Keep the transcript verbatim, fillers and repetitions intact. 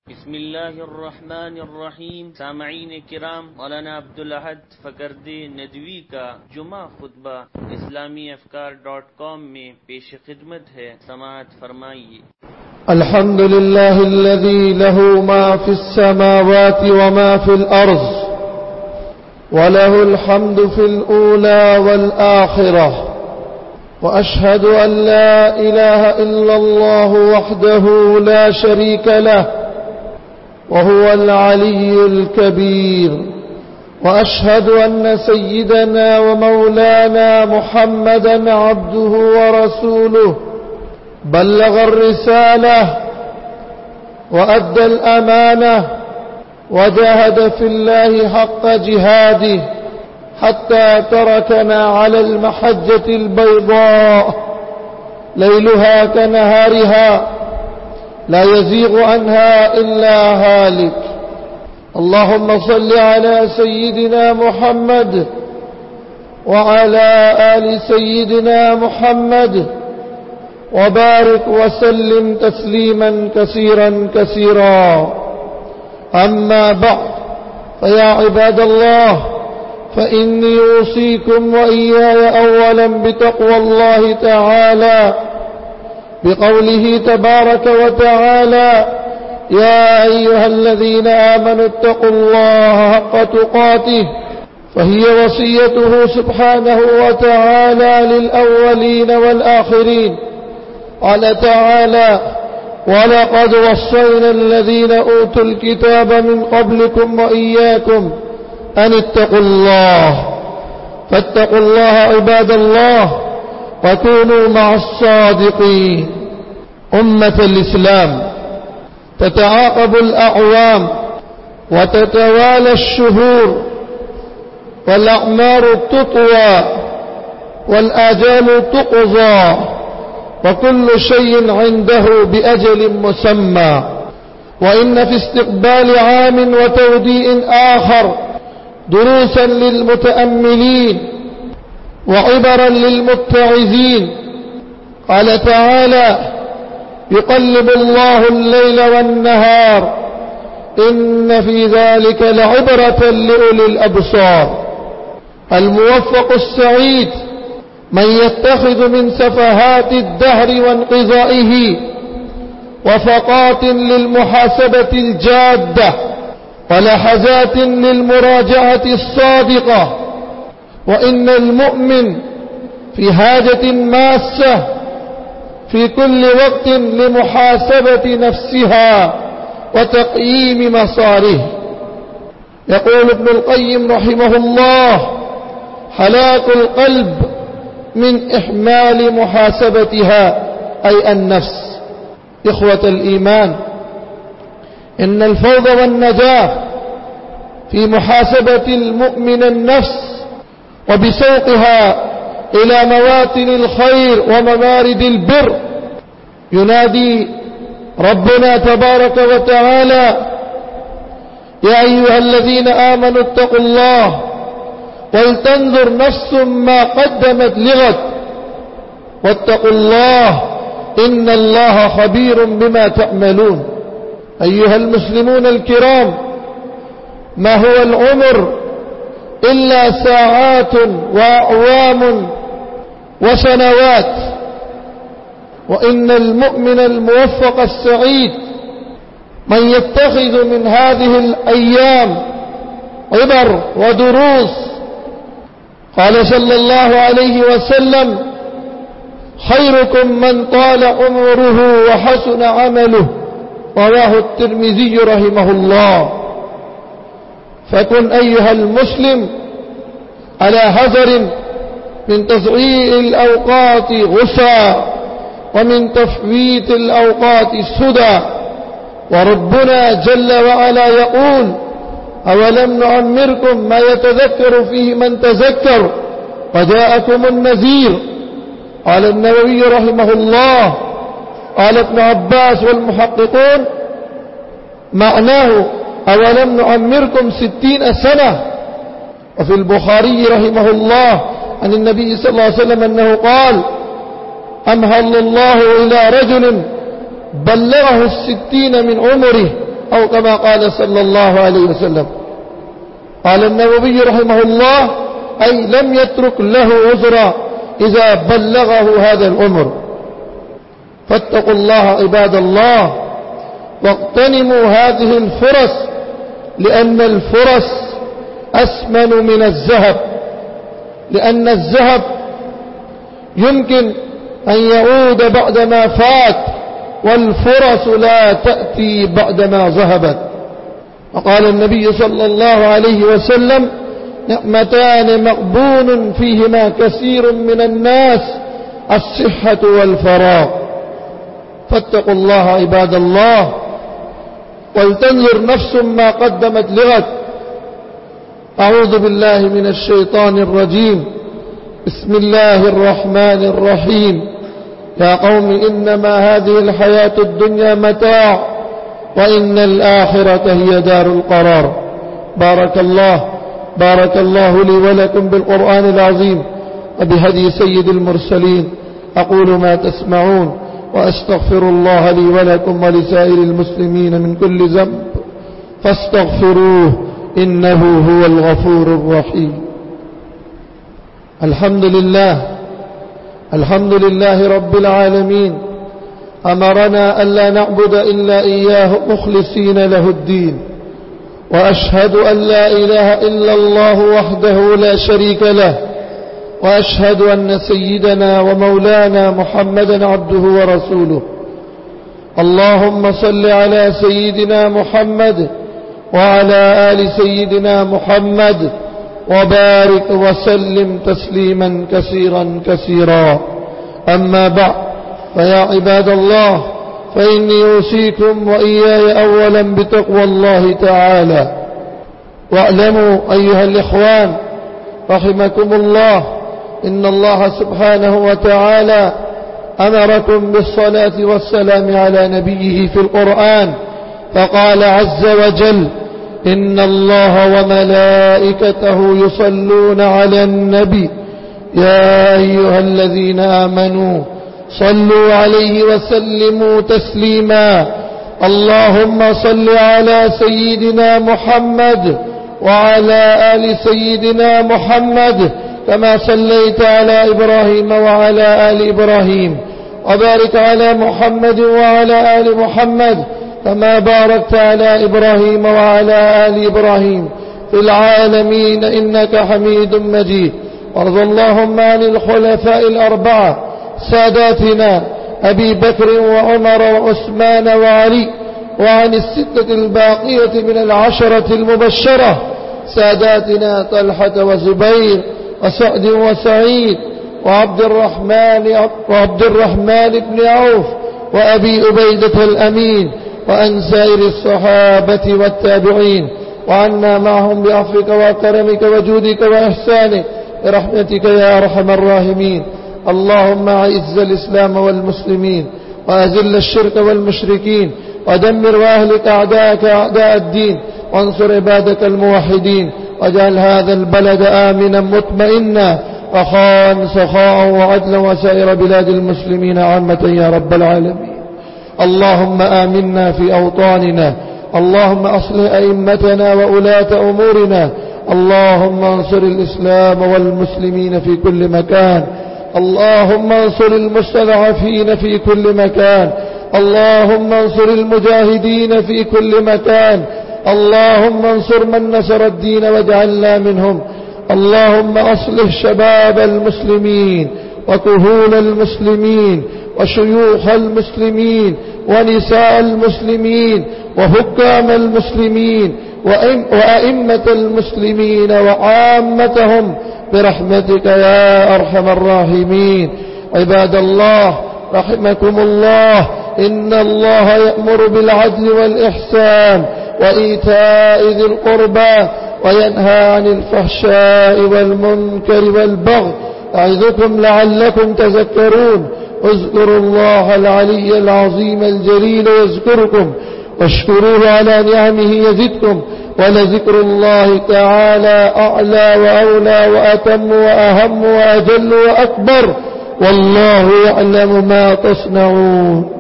बिस्मिल्लाहिर्रहमानिर्रहीम। सामईन किराम, मौलाना अब्दुल अहद फकरदे नदवी का जुमा खुतबा इस्लामी अफकार डॉट कॉम में पेश खिदमत है, समाअत फरमाइए। अल्हम्दुलिल्लाहिल्लज़ी लहू मा फिस समावाति व मा फिल अर्ज़ व लहुल हम्दु फिल ऊला वल आखिरह व अशहदु अन ला इलाहा इल्लल्लाहु वहदहु ला शरीक लह وهو العلي الكبير وأشهد أن سيدنا ومولانا محمدا عبده ورسوله بلغ الرسالة وأدى الأمانة وجاهد في الله حق جهاده حتى تركنا على المحجة البيضاء ليلها كنهارها لا يزيغ عنها إلا هالك. اللهم صل على سيدنا محمد وعلى آل سيدنا محمد وبارك وسلم تسليما كثيرا كثيرا. أما بعد، فيا عباد الله، فإني أوصيكم وإياي أولا بتقوى الله تعالى بقوله تبارك وتعالى: يا أيها الذين آمنوا اتقوا الله حق تقاته. فهي وصيته سبحانه وتعالى للأولين والآخرين. قال تعالى: ولقد وصينا الذين أوتوا الكتاب من قبلكم وإياكم أن اتقوا الله. فاتقوا الله عباد الله وكونوا مع الصادقين. أمة الإسلام، تتعاقب الأعوام وتتوالى الشهور والأعمار تطوى والآجال تقضى وكل شيء عنده بأجل مسمى. وإن في استقبال عام وتوديء آخر دروسا للمتأملين وعبرا للمتعظين. قال تعالى: يقلب الله الليل والنهار إن في ذلك لعبرة لأولي الأبصار. الموفق السعيد من يتخذ من سفهات الدهر وانقضائه وفقات للمحاسبة الجادة ولحظات للمراجعة الصادقة. وإن المؤمن في حاجة ماسة في كل وقت لمحاسبة نفسها وتقييم مساره. يقول ابن القيم رحمه الله: هلاك القلب من إحمال محاسبتها، أي النفس. إخوة الإيمان، إن الفوز والنجاح في محاسبة المؤمن النفس وبسوقها إلى مواتن الخير وموارد البر. ينادي ربنا تبارك وتعالى: يا أيها الذين آمنوا اتقوا الله ولتنظر نفس ما قدمت لغد واتقوا الله إن الله خبير بما تعملون. أيها المسلمون الكرام، ما هو العمر إلا ساعات وأعوام وسنوات. وإن المؤمن الموفق السعيد من يتخذ من هذه الأيام عبر ودروس. قال صلى الله عليه وسلم: خيركم من طال عمره وحسن عمله. رواه الترمذي رحمه الله. فكن أيها المسلم على حذر من تضييع الأوقات غثا ومن تفويت الأوقات سدى. وربنا جل وعلا يقول: أولم نعمركم ما يتذكر فيه من تذكر وجاءكم النذير. قال النووي رحمه الله: قال ابن عباس والمحققون معناه: أولم نعمركم ستين سنة. وفي البخاري رحمه الله عن النبي صلى الله عليه وسلم أنه قال: أمهل الله إلى رجل بلغه الستين من عمره أو كما قال صلى الله عليه وسلم. قال النووي رحمه الله: أي لم يترك له عذرا إذا بلغه هذا الأمر. فاتقوا الله عباد الله واغتنموا هذه الفرص، لأن الفرص أثمن من الذهب، لأن الذهب يمكن أن يعود بعدما فات، والفرص لا تأتي بعدما ذهبت. وقال النبي صلى الله عليه وسلم: نعمتان مغبون فيهما كثير من الناس، الصحة والفراغ. فاتقوا الله عباد الله ولتنظر نفس ما قدمت لغد. أعوذ بالله من الشيطان الرجيم. بسم الله الرحمن الرحيم. يا قوم إنما هذه الحياة الدنيا متاع وإن الآخرة هي دار القرار. بارك الله بارك الله لي ولكم بالقرآن العظيم وبهدي سيد المرسلين. أقول ما تسمعون وأستغفر الله لي ولكم ولسائر المسلمين من كل ذنب فاستغفروه إنه هو الغفور الرحيم. الحمد لله الحمد لله رب العالمين، أمرنا ألا نعبد إلا إياه مخلصين له الدين، وأشهد أن لا إله إلا الله وحده لا شريك له، وأشهد أن سيدنا ومولانا محمدا عبده ورسوله. اللهم صل على سيدنا محمد وعلى آل سيدنا محمد وبارك وسلم تسليما كثيرا كثيرا. أما بعد، فيا عباد الله، فإني أوصيكم وإياي أولا بتقوى الله تعالى. واعلموا أيها الإخوان رحمكم الله، إن الله سبحانه وتعالى أمركم بالصلاة والسلام على نبيه في القرآن، فقال عز وجل: إن الله وملائكته يصلون على النبي يا أيها الذين آمنوا صلوا عليه وسلموا تسليما. اللهم صل على سيدنا محمد وعلى آل سيدنا محمد كما صليت على إبراهيم وعلى آل إبراهيم، وبارك على محمد وعلى آل محمد كما باركت على إبراهيم وعلى آل إبراهيم في العالمين إنك حميد مجيد. وارض اللهم عن الخلفاء الأربعة ساداتنا أبي بكر وعمر وعثمان وعلي، وعن الستة الباقية من العشرة المبشرة ساداتنا طلحة وزبير وسعد وسعيد وعبد الرحمن وعبد الرحمن بن عوف وأبي عبيدة الأمين، وأن سائر الصحابة والتابعين، وعنا معهم بعفوك وكرمك وجودك وإحسانك برحمتك يا أرحم الراحمين. اللهم أعز الإسلام والمسلمين، وأذل الشرك والمشركين، ودمر وأهلك أعداءك أعداء الدين، وانصر عبادك الموحدين، واجعل هذا البلد آمنا مطمئنا رخاء سخاء وعدلا، وسائر بلاد المسلمين عامة يا رب العالمين. اللهم آمنا في أوطاننا، اللهم أصلح أئمتنا وولاة أمورنا، اللهم انصر الإسلام والمسلمين في كل مكان، اللهم انصر المستضعفين في كل مكان، اللهم انصر المجاهدين في كل مكان، اللهم انصر من نصر الدين واجعلنا منهم. اللهم أصلح شباب المسلمين وكهول المسلمين وشيوخ المسلمين ونساء المسلمين وحكام المسلمين وأئمة المسلمين وعامتهم برحمتك يا أرحم الراحمين. عباد الله رحمكم الله، إن الله يأمر بالعدل والإحسان وإيتاء ذي القربى وينهى عن الفحشاء والمنكر والبغي، أعظكم لعلكم تذكرون. اذكروا الله العلي العظيم الجليل يذكركم، واشكروه على نعمه يزدكم، ولذكر الله تعالى أعلى وأولى وأتم وأهم وأجل وأكبر، والله يعلم ما تصنعون.